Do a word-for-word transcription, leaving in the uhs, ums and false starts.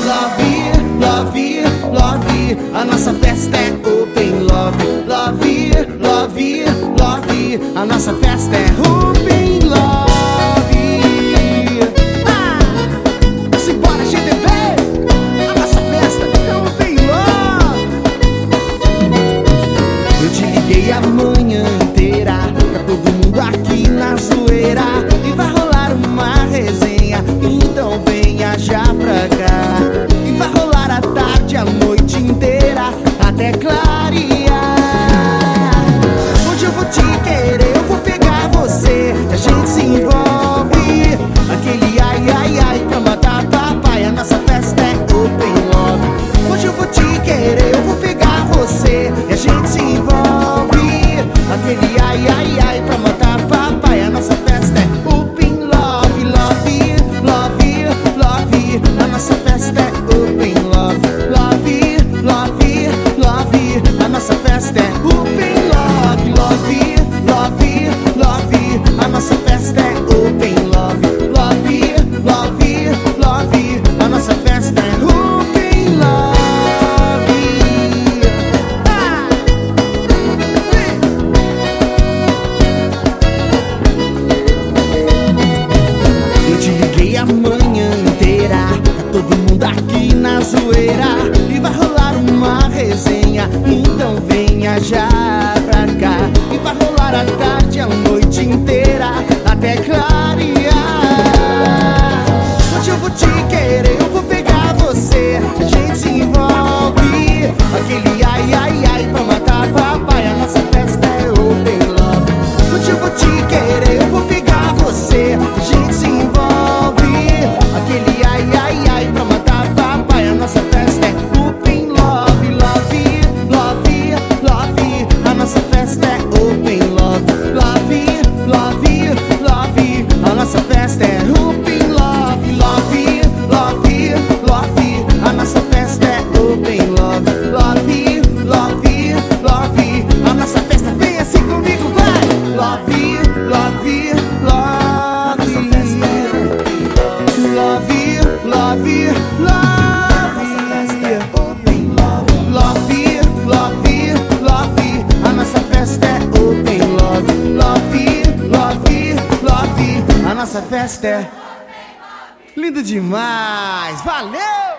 love, love, love. A nossa festa é open love, love, love, love. A nossa festa é open love. Ah, simbora G T B, a nossa festa é open love. Eu te liguei a manhã inteira, tá todo mundo aqui na zoeira, e vai rolar uma resenha, então venha já pra cá. E vai rolar a tarde, a noite inteira, até clarear. Hoje eu vou te querer, eu vou pegar você, a gente se envolve. Aquele ai, ai, ai, pra matar papai, a nossa festa é open love. Hoje eu vou te querer, eu vou pegar você, e a gente se envolve. Aquele ai, ai, ai, pra matar papai, a nossa festa é open love, love, love, love. A nossa festa é open love, love, love, love. A nossa festa é open love, love, love, love. A nossa festa é open love, love, love, love. A nossa festa é open love. Ah! Eu te liguei a manhã inteira, tá todo mundo aqui na zoeira, e vai rolar uma resenha, então venha já pra cá. E vai rolar a tarde, a noite inteira, até clarear. Hoje eu vou te querer, eu vou pegar você, a gente se envolve. Aquele ai, ai, ai, pra matar papai, a nossa festa é open love. Hoje eu vou te querer, eu vou pegar você, a gente se envolve. Aquele ai, ai, ai, pra matar papai, a nossa festa é open love, love, love, love. A nossa festa é open love, love, love, love. A nossa festa é open love, love, love, love. A nossa festa é open love, love, love, love. A nossa festa, vem assim comigo, vai! Love, love, love. Love, love, love. Love, love, love. A nossa festa é open love, love, love, love. A nossa festa é lindo demais, valeu!